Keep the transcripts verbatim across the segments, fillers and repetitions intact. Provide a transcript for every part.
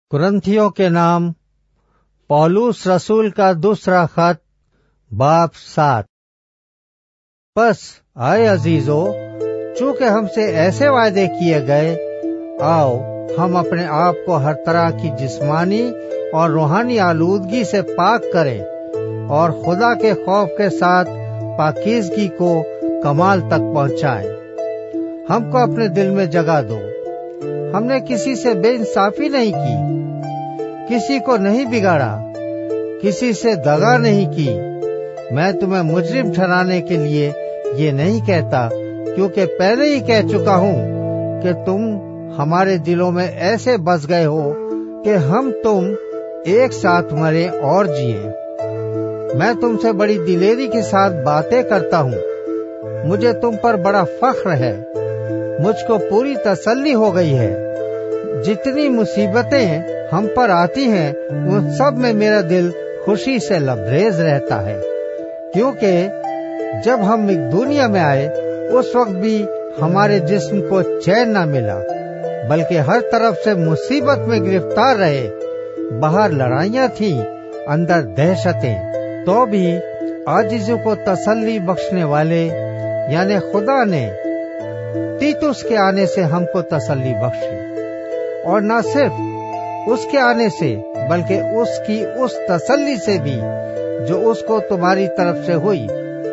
कुरिन्थियों के नाम पौलुस रसूल का दूसरा खत बाब सात। बस आए अजीजों, चूंकि हमसे ऐसे वायदे किए गए, आओ हम अपने आप को हर तरह की जिस्मानी और रूहानी आलूदगी से पाक करें और खुदा के खौफ के साथ पाकीज़गी को कमाल तक पहुंचाएं। हमको अपने दिल में जगह दो। हमने किसी से बेइंसाफी नहीं की, किसी को नहीं बिगाड़ा, किसी से दगा नहीं की। मैं तुम्हें मुजरिम ठहराने के लिए ये नहीं कहता, क्योंकि पहले ही कह चुका हूँ कि तुम हमारे दिलों में ऐसे बस गए हो कि हम तुम एक साथ मरे और जिए। मैं तुमसे बड़ी दिलेरी के साथ बातें करता हूँ। मुझे तुम पर बड़ा फख्र है। मुझको पूरी तसल्ली हो गई है। जितनी मुसीबतें हम पर आती हैं, उन सब में मेरा दिल खुशी से लबरेज रहता है, क्योंकि जब हम एक दुनिया में आए, उस वक्त भी हमारे जिस्म को चैन न मिला, बल्कि हर तरफ से मुसीबत में गिरफ्तार रहे। बाहर लड़ाइयाँ थी, अंदर दहशतें। तो भी आजिज़ों को तसल्ली बख्शने वाले यानी खुदा ने तीतुस के आने से हमको तसल्ली बख्शी, और न सिर्फ उसके आने से बल्कि उसकी उस तसल्ली से भी जो उसको तुम्हारी तरफ से हुई,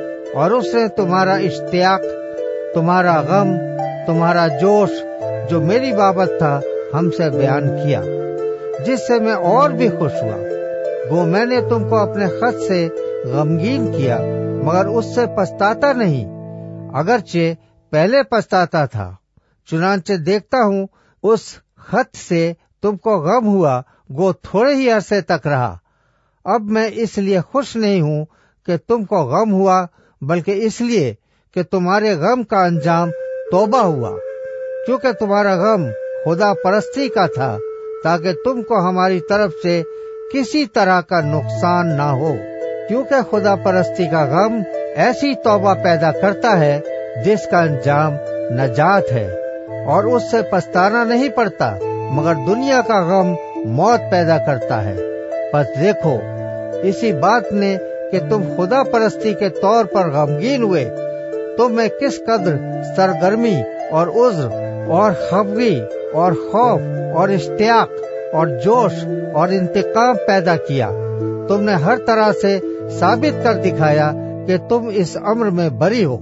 और उसने तुम्हारा इश्तियाक, तुम्हारा गम, तुम्हारा जोश जो मेरी बाबत था हमसे बयान किया, जिससे मैं और भी खुश हुआ। वो मैंने तुमको अपने खत से गमगीन किया, मगर उससे पछताता नहीं, अगरचे पहले पछताता था। चुनांचे देखता हूँ उस खत से तुमको गम हुआ, वो थोड़े ही अरसे तक रहा। अब मैं इसलिए खुश नहीं हूँ कि तुमको गम हुआ, बल्कि इसलिए कि तुम्हारे गम का अंजाम तौबा हुआ, क्योंकि तुम्हारा गम खुदा परस्ती का था, ताकि तुमको हमारी तरफ से किसी तरह का नुकसान ना हो। क्योंकि खुदा परस्ती का गम ऐसी तौबा पैदा करता है जिसका अंजाम नजात है, और उससे पछताना नहीं पड़ता, मगर दुनिया का गम मौत पैदा करता है। बस देखो, इसी बात ने कि तुम खुदा परस्ती के तौर पर गमगीन हुए, तो मैं किस कदर सरगर्मी और उज्र और खफगी और खौफ और इश्तियाक और जोश और इंतकाम पैदा किया। तुमने हर तरह से साबित कर दिखाया कि तुम इस अम्र में बरी हो।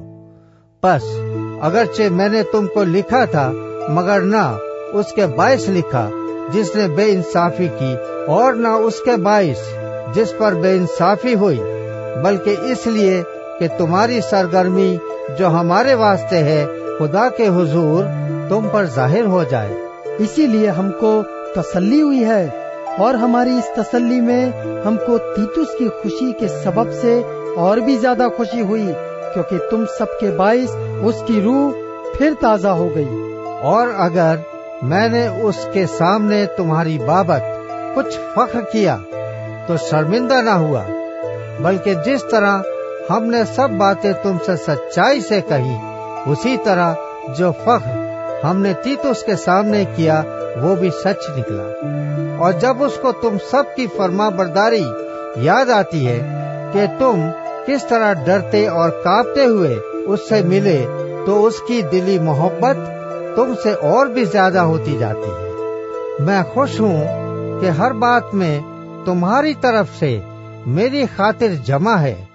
बस अगरचे मैंने तुमको लिखा था, मगर ना उसके बाइस लिखा जिसने बेइंसाफी की, और ना उसके बाइस जिस पर बेइंसाफी हुई, बल्कि इसलिए कि तुम्हारी सरगर्मी जो हमारे वास्ते है खुदा के हुजूर तुम पर जाहिर हो जाए। इसीलिए हमको तसल्ली हुई है, और हमारी इस तसल्ली में हमको तीतुस की खुशी के सबब से और भी ज्यादा खुशी हुई, क्योंकि तुम सबके बाइस उसकी रूह फिर ताजा हो गई। और अगर मैंने उसके सामने तुम्हारी बाबत कुछ फख्र किया तो शर्मिंदा ना हुआ, बल्कि जिस तरह हमने सब बातें तुमसे सच्चाई से कही, उसी तरह जो फख्र हमने तीतुस के सामने किया वो भी सच निकला। और जब उसको तुम सब की फरमाबरदारी याद आती है कि तुम किस तरह डरते और कांपते हुए उससे मिले, तो उसकी दिली मोहब्बत तुमसे और भी ज्यादा होती जाती है। मैं खुश हूँ कि हर बात में तुम्हारी तरफ से मेरी खातिर जमा है,